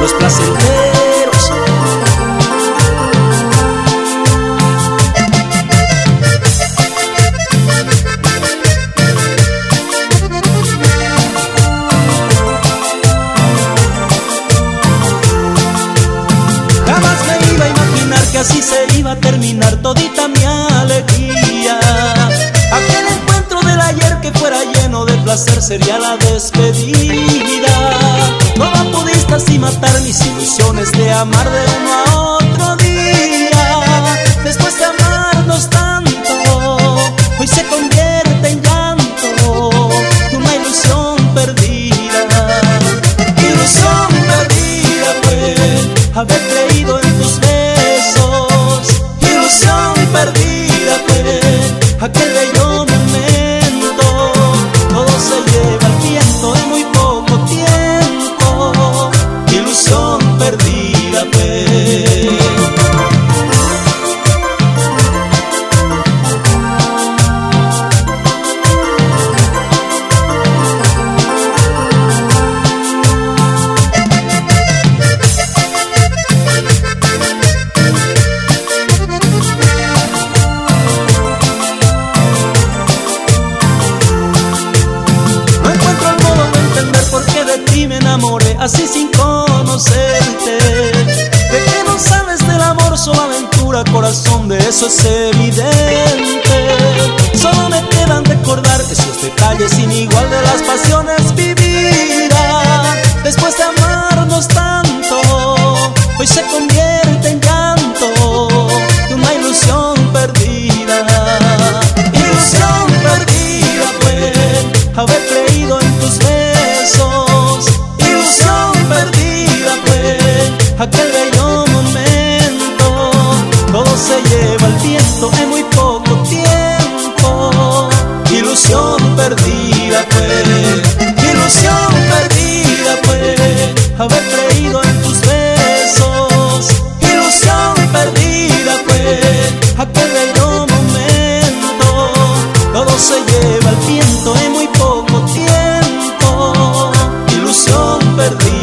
los placenteros. Jamás me iba a imaginar que así se iba a terminar todita mi alegría. Aquel encuentro del ayer que fuera lleno de placer sería la despedida. No pudiste así matar mis ilusiones de amar de uno a otro día. Después de amarnos tanto, hoy se convierte en llanto, una ilusión perdida. Ilusión perdida fue haber creído en tus besos. Ilusión perdida fue aquel bello momento. Todo se lleva al viento en muy poco tiempo. Ilusión perdida fue. Me enamoré así sin conocerte. De que no sabes del amor, solo aventura, corazón, de eso es evidente. Solo me quedan recordar esos detalles sin igual de las pasiones vividas. Después de amarnos tanto, hoy se convierte en llanto de una ilusión perdida. Ilusión perdida fue haber creído en tus besos. Ilusión perdida fue aquel bello momento. Todo se lleva al viento en muy poco tiempo. Ilusión perdida fue. Ilusión perdida fue haber creído en tus besos. Ilusión perdida fue aquel bello momento. Todo se lleva al viento en muy poco tiempo. Ilusión perdida.